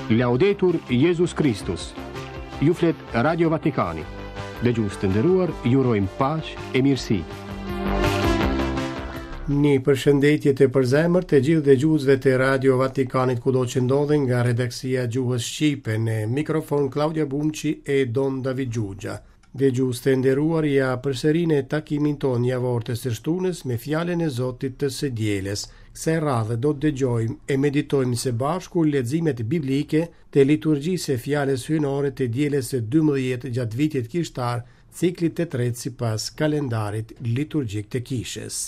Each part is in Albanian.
Laudetur Jesus Christus. Ju flet Radio Vatikani. Dëgjues të nderuar, ju urojmë paqe e mirësi. Një përshëndetje të përzemërt të gjithë dëgjuesve të Radio Vatikanit kudo që ndodhen, nga redaksia Gjuhës Shqipe, në mikrofon Claudia Bumqi e Don David Gjugja. Dëgjues të nderuar, ja përsërinë takimin tonë javor të së shtunës me fjalën e Zotit të së dielës. Kësaj radhe do të dëgjojmë e meditojmë së bashku leximet biblike të liturgjisë së fjalës hyjnore të dielës së 12 gjatë vitit kishtar, ciklit të tretë sipas kalendarit liturgjik të kishës.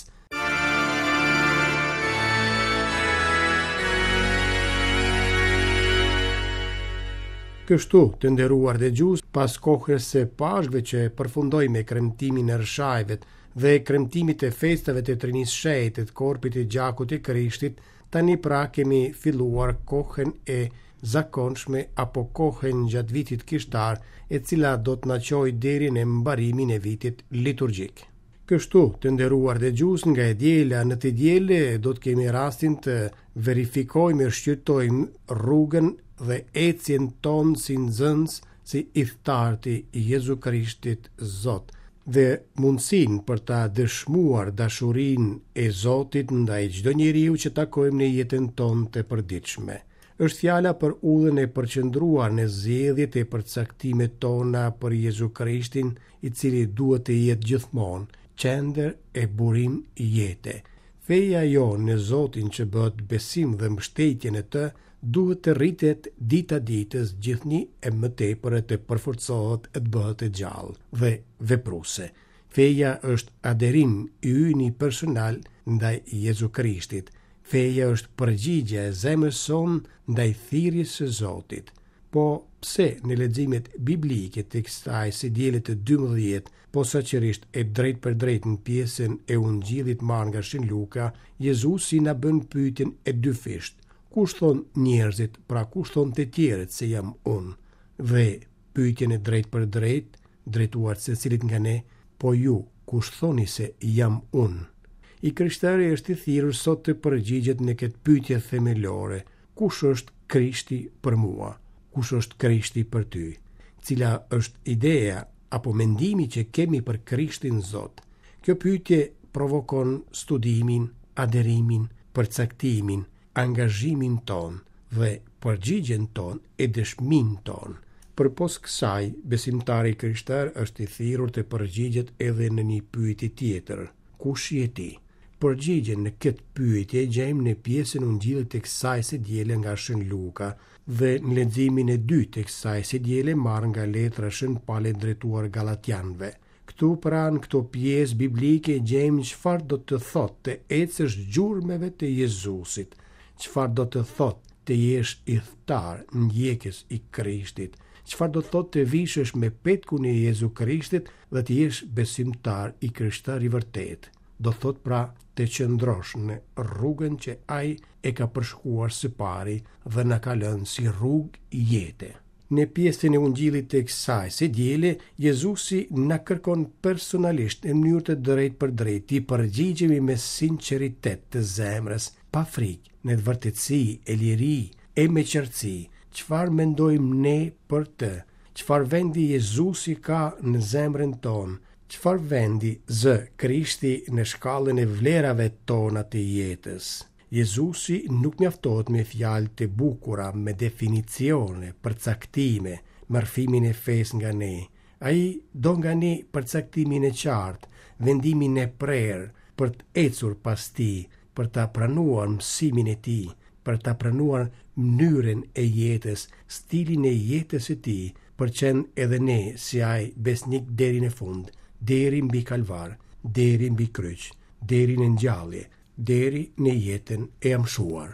Kështu, të nderuar dëgjues, pas kohës së Pashkve që përfundoi me kremtimin e rshajve dhe kremtimit e festave të Trinisë së Shenjtë, të korpit të gjakut të Krishtit, tani pra kemi filluar kohën e zakonshme apo kohën gjatë vitit kishtar, e cila do të na çojë deri në mbarimin e vitit liturgjik. Kështu, të nderuar dëgjues, nga e diela në të diele do të kemi rastin të verifikojmë e shqyrtojmë rrugën dhe ecjen tonë si nxënës, si iftarti i Jezu Krishtit Zot, dhe mundësin për ta dëshmuar dashurinë e Zotit ndaj çdo njeriu që takojmë në jetën tonë të përditshme. Është fjala për udhën e përqendruar në zgjedhjet e përcaktimet tona për Jezu Krishtin, i cili duhet të jetë gjithmonë qendër e burim jete. Feja jonë në Zotin që bëhet besim dhe mbështetje në të, duhet të rritet dita ditës, gjithnjë e më tepër të përforcohet e të bëhet e gjallë dhe vepruese. Feja është aderim i yni personal ndaj Jezu Krishtit. Feja është përgjigje e zemrës sonë ndaj thirrjes së Zotit. Po pse në leximet biblike të kësaj së dielës të 12, posaçërisht e drejt për drejt në pjesën e Ungjillit marrë nga Shën Luka, Jezusi na bën pyetjen e dyfisht: kush thon njerëzit, pra kush thon të tjerët se jam unë? Dhe pyetjen e drejt për drejt, drejtuar secilit nga ne: po ju, kush thoni se jam unë? I krishterë është i thirrur sot të përgjigjet në këtë pyetje themelore: kush është Krishti për mua? Kush është Krishti për ty? Cila është ideja apo mendimi që kemi për Krishtin Zot? Kjo pyetje provokon studimin, aderimin, përcaktimin, angazhimin ton dhe përgjigjen ton e dëshmin ton. Përpos kësaj, besimtari krishter është i thirrur të përgjigjet edhe në një pyetje tjetër: kush je ti? Përgjigjen në këtë pyetje gjejmë në pjesën Ungjillit të kësaj së diele nga Shën Luka dhe në leximin e dytë të kësaj së diele marrë nga letra Shën Pale drejtuar Galatianëve. Këtu pranë këto pjesë biblike gjejmë çfarë do të thotë të ecësh gjurmëve të Jezusit, çfarë do të thotë të jesh iftar, ndjekës i Krishtit, çfarë do të thotë të vishësh me petkun e Jezu Krishtit dhe të jesh besimtar i krishter i vërtet. Do thotë pra të qëndrosh në rrugën që ai e ka përshkuar së pari dhe na ka lënë si rrugë jete. Në pjesën e Ungjillit të kësaj së diele, Jezusi na kërkon personalisht në mënyrë të drejtë për drejtë të përgjigjemi me sinqeritet të zemrës, pa frikë, në vërtetësi, e liri, e me qartësi, çfarë mendojmë ne për të, çfarë vendi Jezusi ka në zemrën tonë, çfarë vendi zë Krishti në shkallën e vlerave tona të jetës. Jezusi nuk mjaftohet me fjalë të bukura, me definicione, përcaktime, marrëfimin e fesë nga ne. Ai do nga ne përcaktimin e qartë, vendimin e prerë për të ecur pas tij, për ta pranuar mësimin e tij, për ta pranuar mënyrën e jetës, stilin e jetës e tij, për qenë edhe ne si ai besnik deri në fund, deri mbi kalvar, deri mbi kryq, deri në ngjallje, deri në jetën e amshuar.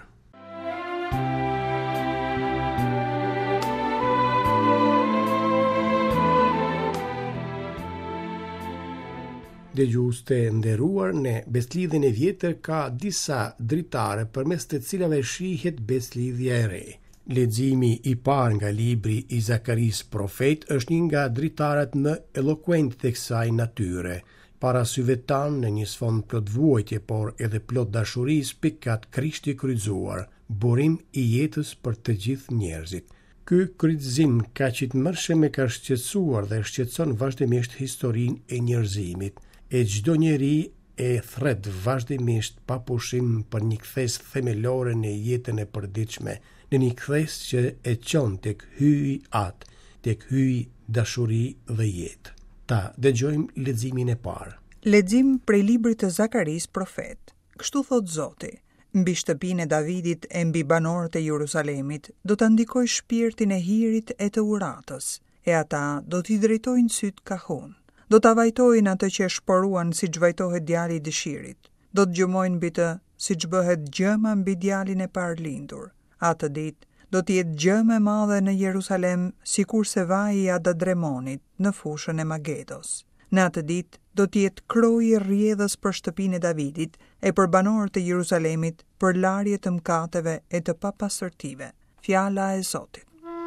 Dëgjues të nderuar, në beslidhjen e vjetër ka disa dritare përmes të cilave shihet beslidhja e re. Leximi i parë nga libri i Zakaris profet është një nga dritaret më elokuent të kësaj natyre. para syve tanë në një sfond plot vuajtje, por edhe plot dashurisë, pikat Krishti kryqëzuar, burim i jetës për të gjithë njerëzit. Ky kryqëzim kaq i tmerrshëm e ka shqetësuar dhe shqetëson vazhdimisht historinë e njerëzimit, e çdo njeri e thret vazhdimisht pa pushim për një kthes themelore në jetën e përditshme, në një kthes që e çon tek hyj atë, tek hyj dashuri dhe jetë. Ta dëgjojmë leximin e parë. Lexim prej librit të Zakaris profet. Kështu thot Zoti: mbi shtëpinë e Davidit e mbi banorët e Jerusalemit do ta ndikoj shpirtin e hirit e të uratës, e ata do t'i drejtojnë syt kahun. Do ta vajtojnë atë që e shporuan siç vajtohet djali i dëshirit. Do të gjumojnë mbi të siç bëhet gjëma mbi djalin e parlindur. Atë ditë do të jetë gjëmë e madhe në Jerusalem, sikurse vaji i Adadremonit në fushën e Magedos. Në atë ditë do të jetë kroji i rrjedhës për shtëpinë e Davidit e për banorët e Jerusalemit, për larje të mëkateve e të papastërtive. Fjala e Zotit.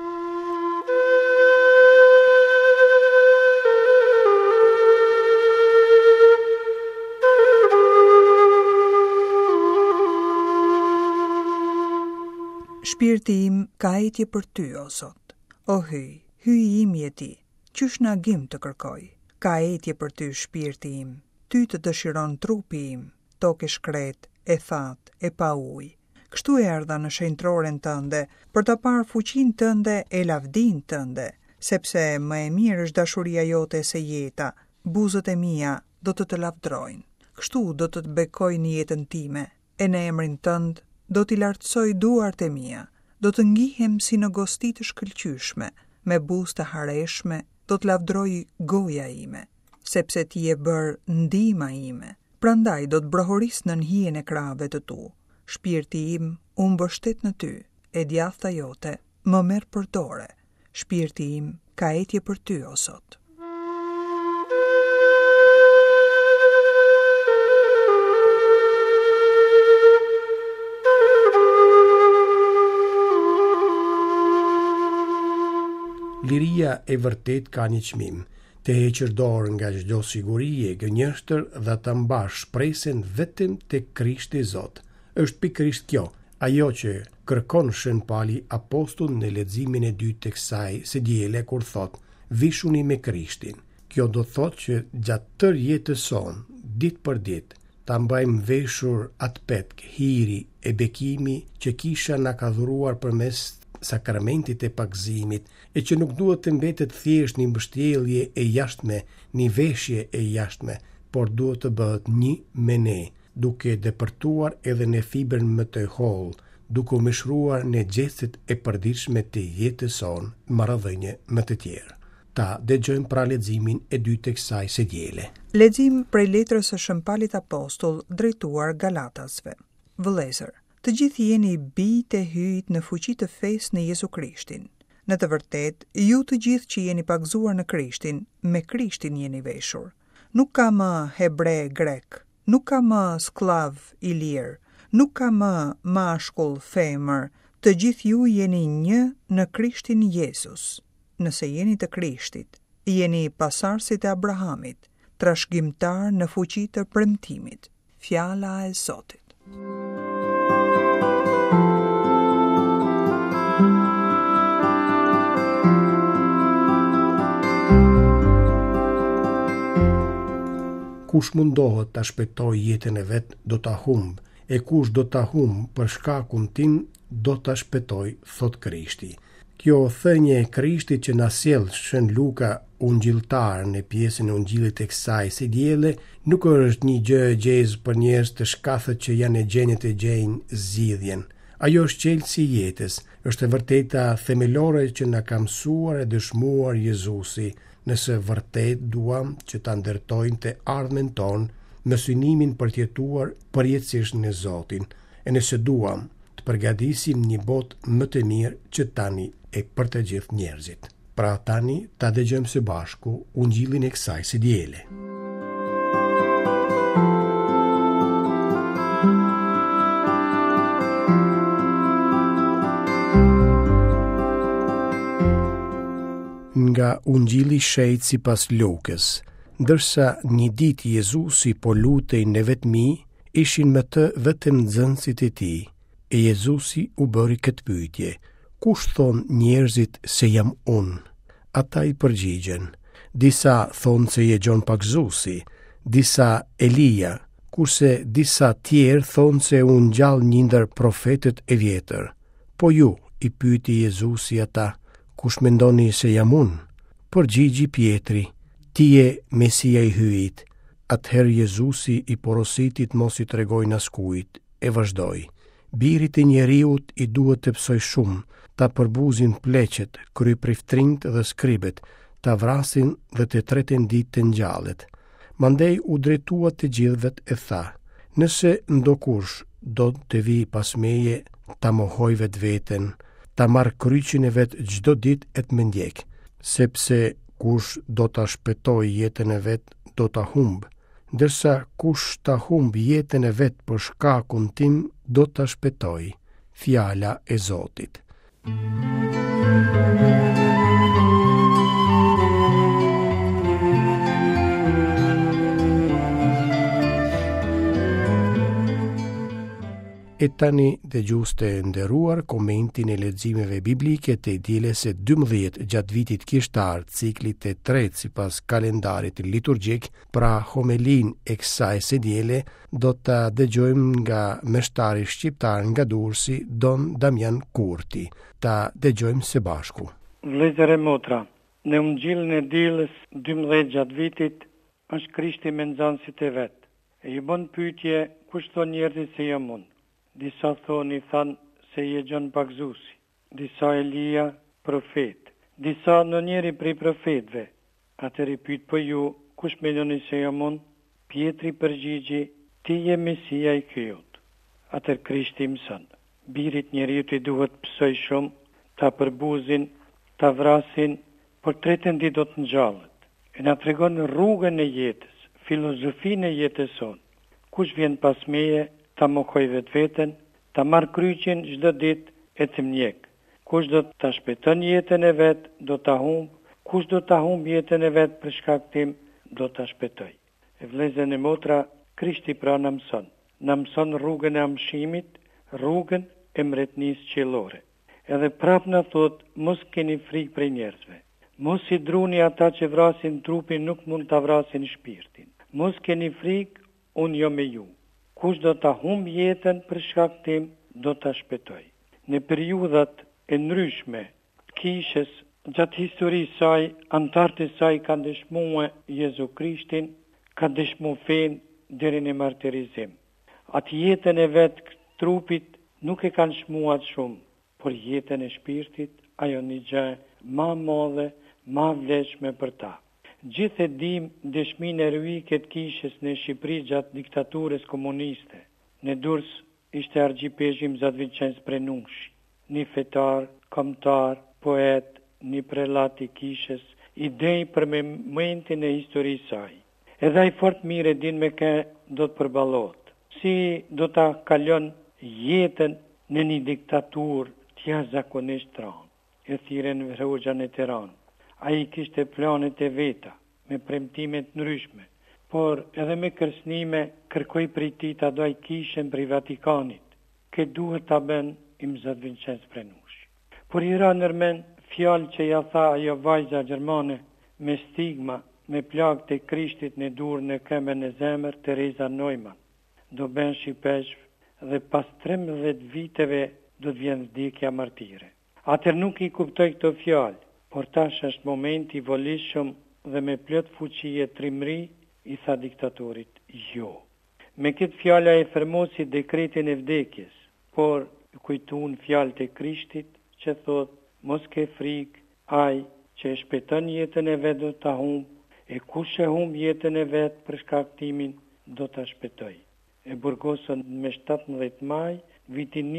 Shpirti im ka etje për ty, o Zot. O hyj, hyj im je ti, qysh në agim të kërkoj. Ka etje për ty, shpirti im, ty të dëshiron trupi im, tokë e shkret, e that, e pa ujë. Kështu erdha në shenjtroren tënde, për të parë fuqinë tënde e lavdin tënde, sepse më e mirë është dashuria jote se jeta, buzët e mia do të lavdrojnë. Kështu do të bekojnë jetën time, e në emrin tënd do t'i lartësoj duart e mia, do të ngihem si në gosti të shkëlqyshme, me buzë të hareshme, do të lavdroj goja ime, sepse ti e bër ndihma ime. Prandaj do të brohoris në hijen e krave të tu. Shpirti im u mbështet në ty, e djathta jote më merr për dorë. Shpirti im ka etje për ty, o Zot. Liria e vërtet ka një çmim, të heqër dorë nga çdo siguri e gënjeshtër dhe të mbash shpresën vetëm tek Krishti Zot. Është pikërisht kjo, ajo që kërkon Shën Pali apostull në leximin e dytë të kësaj së diele kur thot: "Vishuni me Krishtin." Kjo do thot që gjatë tërë jetës son, ditë për ditë, ta mbajmë veshur atë petk, hiri e bekimi që kisha na ka dhuruar përmes sakramentit e pagëzimit, e që nuk duhet të mbetet thjesht një mbështjellje e jashtme, një veshje e jashtme, por duhet të bëhet një me ne, duke depërtuar edhe në fibrën më të hollë, duke u mishruar në gjestet e përditshme të jetës son, marrëdhënie më të tjera. Ta dëgjojmë pra leximin e dytë të kësaj së diele. Lexim prej letrës së Shën Palit apostull drejtuar Galatasve. Vëllezër, të gjithë jeni bij të hyjt në fuqi të fesë në Jezu Krishtin. Në të vërtetë, ju të gjithë që jeni pagzuar në Krishtin, me Krishtin jeni veshur. Nuk ka më hebre grek, nuk ka më sklav i lirë, nuk ka më mashkull femër, të gjithë ju jeni një në Krishtin Jezus. Nëse jeni të Krishtit, jeni pasardhësit e Abrahamit, trashëgimtar në fuqi të premtimit. Fjala e Zotit. Kush mundohet ta shpejtoj jetën e vet, do ta humb, e kush do ta humb për shkakun tim, do ta shpejtoj, thot Krishti. Kjo thënie e Krishtit që na sjell Shën Luka ungjilltar në pjesën e ungjillit të kësaj së diele, nuk është një gjë e gjezë për njerëz të shkathët që janë e gjenjë të gjejnë zgjidhjen. Ajo është qelësi i jetës, është e vërteta themelore që na ka mësuar e dëshmuar Jezusi, nëse vërtet duam që ta ndërtojmë të ardhmen tonë me synimin për të jetuar përjetësisht në Zotin, e nëse duam të përgatisim një botë më të mirë që tani e për të gjithë njerëzit. Pra tani ta dëgjojmë së bashku ungjillin e kësaj së diele. Nga ungjilli shejt sipas Lukës. Ndërsa një ditë Jezusi po lutej në vetmi, ishin me të vetëm nxënësit e tij. E Jezusi u bëri këtë pyetje: kush thon njerëzit se jam unë? Ata i përgjigjen: disa thonë se je Gjon Pagzuesi, disa Elia, kurse disa tjerë thonë se u ngjall një ndër profetët e vjetër. Po ju, i pyeti Jezusi ata, kush mendoni se jam unë? Përgjigji Pietri: ti je Mesia i hyjit. Atëherë Jezusi i porositit mos i tregojnë askujt, e vazhdoi: birit e njeriut i duhet të psoj shumë, ta përbuzin pleqet, krypriftrinjt dhe skribet, ta vrasin dhe të tretin ditë të ngjallet. Mandej u drejtua të gjithëvet e tha: nëse ndokush do të vi pas meje, ta mohoj vetveten, ta marr kryqin e vet çdo ditë e të më ndjek, sepse kush do ta shpëtoj jetën e vet do ta humb, ndërsa kush ta humb jetën e vet për shkakun tim do ta shpëtoj. Fjala e Zotit. E tani dëgjues të nderuar, komentin e leximeve biblike të dielës së 12 gjatë vitit kishtar, ciklit të tretë sipas kalendarit liturgjik. Pra homelin e kësaj së diele do ta dëgjojmë nga meshtari shqiptar nga Durrësi, Don Damian Kurti. Ta dëgjojmë së bashku. Vëllezër e motra, në ungjillin e dielës 12 gjatë vitit është Krishti me nxënësit e vet. E i bën pyetje: kush thon njerëzit se jam unë? Disa thanë se je Gjon Pagzuesi, disa Elia, profet, disa në njeri prej profetve. Atëri pyet: po ju, kush mendoni se jam unë? Pietri përgjigji: ti je Mesia i hyjut. Atër Krishti mëson: birit njeriut i duhet psoj shumë, ta përbuzin, ta vrasin, por tretën ditë do të ngjallet. E na tregon rrugën e jetës, filozofinë e jetës sonë. Kush vjen pas meje, ta mohoj vetveten, ta marr kryqin çdo ditë e të mjek. Kush do ta shpëton jetën e vet, do ta humb. Kush do ta humb jetën e vet për shkak tim, do ta shpëtoj. E vëllezër e motra, Krishti pra na mëson rrugën e amshimit, rrugën e mbretënisë qiellore. Edhe prap na thot: mos keni frikë prej njerëzve. Mos i druni ata që vrasin trupin, nuk mund ta vrasin shpirtin. Mos keni frikë, unë jo me ju. Kush do ta humb jetën për shkak tim, do ta shpëtoj. Në periudhat e ndryshme të kishës, gjatë historisë saj, antarët e saj kanë dëshmuar Jezu Krishtin, kanë dëshmuar fen deri në martirizim. Atë jetën e vet trupit nuk e kanë shmuar shumë, por jetën e shpirtit, ajo një gjë ma madhe, ma vlefshme për ta. Gjithë e dim dëshminë e heroike të kishës në Shqipëri gjatë diktaturës komuniste. Në Durrës ishte Argjipezhi Mzatviçenc Prenushi, një fetar, kombëtar, poet, një prelat i kishës, idej për momentin e historisë saj. Edhe ai fort mirë e din me kë do të përballohet. Si do ta kalon jetën në një diktaturë të jashtëzakonisht rënd. E thirrën Hoxhan e Tiranë. Ai kishte planet e veta, me premtime të ndryshme, por edhe me kërcënime kërkoi prej tij ta doj kishën prej Vatikanit. Kë duhet ta bën i Mzatviçenc Prenushi. Por i ra nërmen fjalë që ja tha ajo vajza gjermane me stigma, me plagë të Krishtit në durë në këmbën e zemër, Teresa Neumann. Do bën shipeshv dhe pas 13 viteve do të vjen vdekja martire. Atër nuk i kuptoj këto fjalë, por tash është momenti i volishëm dhe me plot fuqi e trimëri i tha diktatorit jo. Me këtë fjalë e fermosi dekretin e vdekjes, por kujtuan fjalët e Krishtit që thot: mos ke frikë, ai që e shpëton jetën e vet do ta humb, e kush e humb jetën e vet për shkaktimin do ta shpëtoj. E burgosën me 17 maj vitin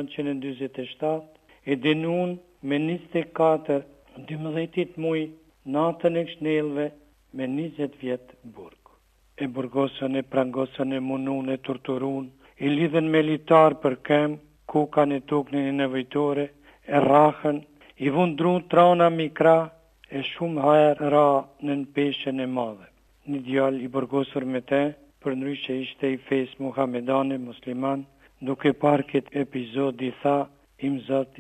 1947 e denun me 24 12 muj natën e Shnellëve me 20 vjet burg. E burgosën, e prangosën, e munun, e torturun, e lidhen me litar për kem, kukan e tuknin e nevojtore, e rrahën, i vundrun trana mikra, e shumë herë ra në peshen e madhe. një djalë i burgosur me te, për ndryshe që ishte i fesë muhamedane, musliman, duke parë këtë epizod i tha, im Zot,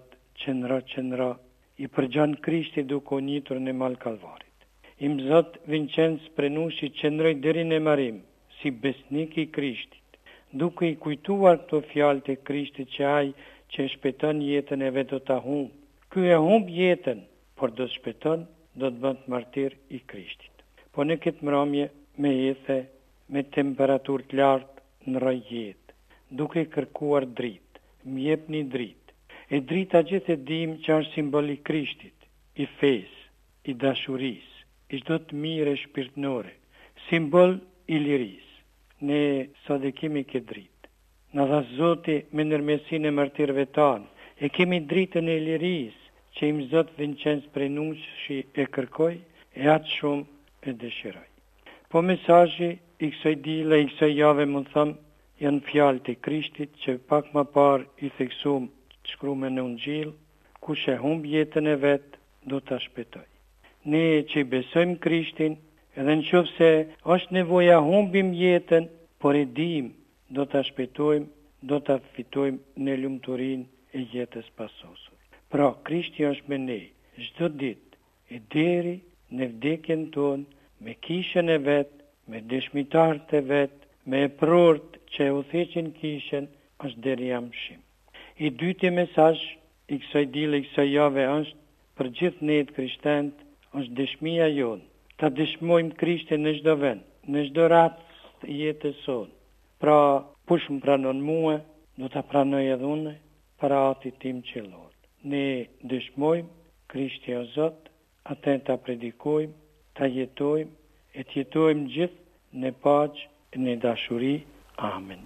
qëndra, i përgjan Krishti duke o njitur në mal Kalvarit. Im Zot Vincenz prenushi qëndroj deri në marim, si besnik i Krishtit, duke i kujtuar këto fjalë të Krishtit që ai që shpëton jetën e vet do ta humb. Ky e humb jetën, por do të shpëton, do të bëhet martir i Krishtit. Po në këtë mramje me jethe, me temperaturë të lartë në rrjetë, duke kërkuar dritë, më jepni dritë. E drita gjithë e dim që është simbol i Krishtit, i fesë, i dashurisë, i çdo të mirë shpirtënore, simbol i lirisë. Ne sot e kemi këtë dritë. Në dha Zoti me nërmesinë e martirëve tanë, e kemi dritën e lirisë që im Zot Vincenz prenushi e kërkoj e atë shumë e dëshiroj. Po mesazhi i kësaj dile, i kësaj jave më thëmë, janë fjalët e Krishtit që pak më parë i theksum shkrume në Ungjil, kush e humb jetën e vet, do ta shpëtoj. Ne që i besojmë Krishtin, edhe në qoftë se është nevoja humbim jetën, por e dim, do ta shpëtojmë, do ta fitojmë në lumturinë e jetës pasosur. Pra, Krishti është me ne, çdo ditë, e deri në vdekjen tonë, me kishën e vet, me dëshmitarët e vet, me prorët që u theqin kishën, është deri jamshim. I dyti mesazh i kësaj dile, i kësaj jave është, për gjithë ne të krishterët, është dëshmia jonë. Ta dëshmojmë Krishtin në çdo vend, në çdo rast të jetës sonë. Pra, kush më pranon mua, do ta pranoj edhe unë para Atit tim qiellor. Ne dëshmojmë Krishti o Zot, atë ta predikojmë, ta jetojmë, e të jetojmë gjithë në paqë e në dashuri. Amen.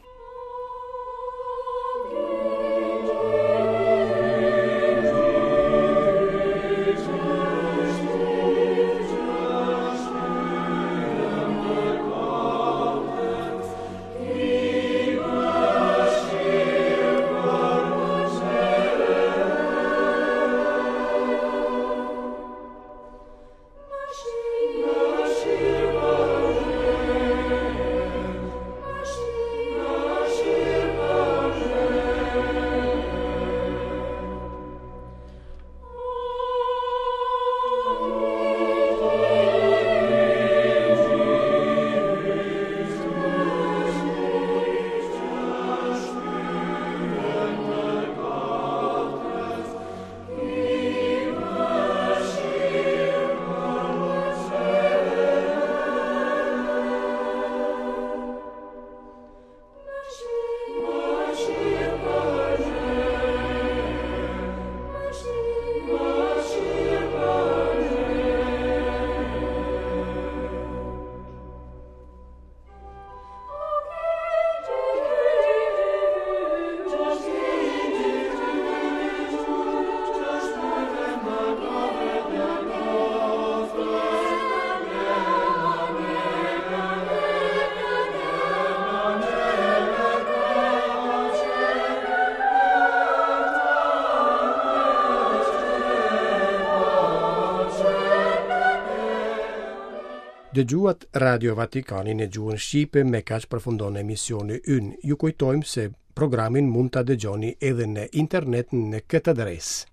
Dëgjuat Radio Vatikanin e gjuhën Shqipe me kaq përfundon emisioni ynë. Ju kujtojmë se programin mund ta dëgjoni edhe në internet në këtë adresë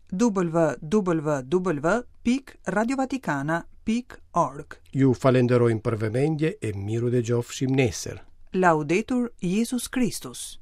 www.radiovaticana.org. Ju falenderojmë për vëmendje e miru dëgjofshim nesër. Laudetur Jesus Christus.